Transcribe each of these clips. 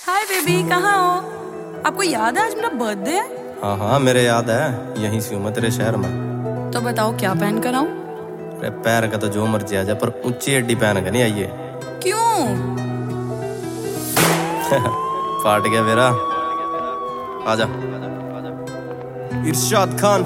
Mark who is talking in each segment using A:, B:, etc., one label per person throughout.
A: Hi baby, कहाँ हो? आपको याद है आज मेरा बर्थडे है?
B: हाँ हाँ मेरे याद है, यहीं से हूँ मैं तेरे शहर में।
A: तो बताओ क्या पहन कर आऊं?
B: अरे पैर का तो जो मर्जी आ जाए, पर ऊंची एडी पहन कर नहीं आइए।
A: क्यों?
B: फाट गया मेरा। आजा। इरशाद खान।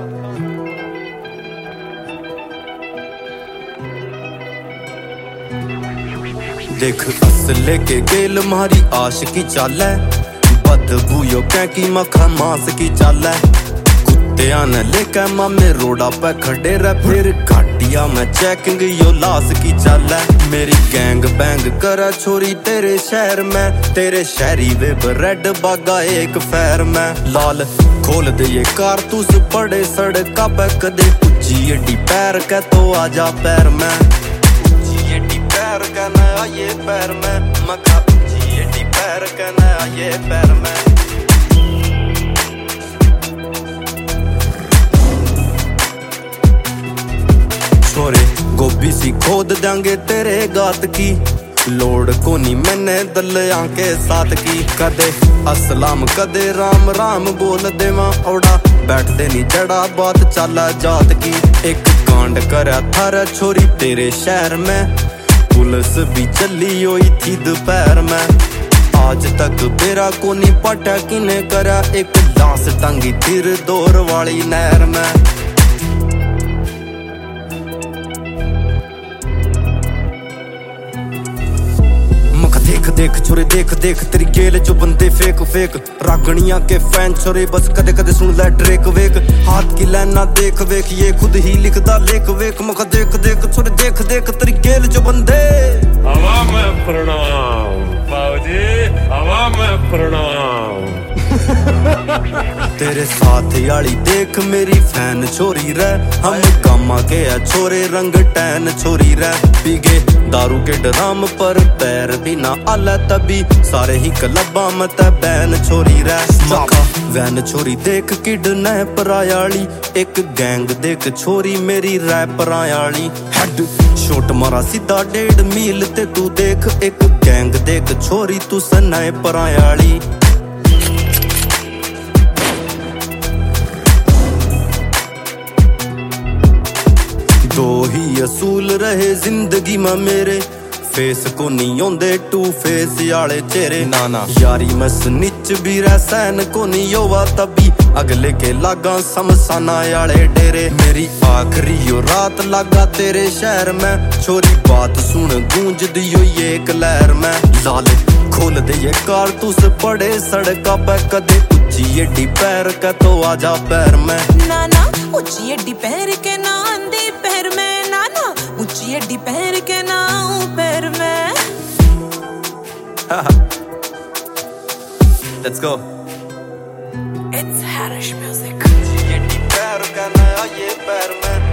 B: देख असले के गेल मारी आश की चाल है, बदबू यो कै की मखा मांस की चाल है। कुत्तिया ने लेकर मामे रोडा पे खड़े रह, फिर घाटिया में चेकिंग यो लाश की चाल है। मेरी गैंग बैंग करे छोरी तेरे शहर में, तेरे शहरी वेब रेड बागा एक फैर में। लाल खोल दे ये कारतूस पड़े सड़का पे, कदे उच्ची एडी पैर के तो आजा पैर में। पैर कहना आइए पैर में, मखा ऊंची एडी पैर कहना आइए पैर में। छोरे गोभी सी खोद देंगे तेरे गात की, लोड को नहीं मैंने दलिया के साथ की। कदे अस्सलाम कदे राम राम बोल देवा औड़ा, बैठ दे नी जड़ा बात चाला जात की। एक कांड करा थारा छोरी तेरे शहर में, पुलिस भी चली हुई थी दोपहर में। आज तक बेरा को नहीं पटा किने करा, एक लाश टंगी तीर दौर वाली नहर में। देख देख छोरे देख देख तेरी गेल जो बंदे फेक फेक, रागणिया के फैन छोरे बस कदे कदे सुन ले ड्रेक वेक। हाथ की लाइना देख वेख ये खुद ही लिखदा लेख वेक। मौका देख देख छोरे देख देख तेरी गेल जो बंदे।
C: हवा में प्रणाम बाबूजी, हवा में प्रणाम।
B: तेरे साथ याली देख मेरी फैन छोरी रे, हम कामा के छोरे रंग टैन छोरी रे। पीगे दारू के ड्राम पर पैर भी ना आला, तभी सारे ही क्लबा मत बैन छोरी रे। मखा वैन छोरी देख किड न परायाली, एक गैंग देख छोरी मेरी रैपर आयाली। हेड शॉट मारा सीधा 1.5 मील ते तू देख, एक गैंग देख छोरी तू सनाए परायाली। दो ही असूल रहे जिंदगी में मेरे, फेस को नहीं आंदे टू फेस आले चेहरे। नाना यारी में स्निच भी रहसन को नहीं होवा, तभी अगले के लागा समसाना आले डेरे। मेरी आखिरी यो रात लागा तेरे शहर में, छोरी बात सुन गूंज दियो ये एक लहर में। लाल खोल दे ये कारतूस पड़े सड़का पे, कदे ऊंची एडी पैर का तो आजा पैर में।
A: नाना ऊंची एडी पैर के ना आंधी पैर में, नाना ऊंची एडी पैर के ना पैर में।
B: Let's go.
A: It's Harish music.
B: ये पैर का ना ये पैर में।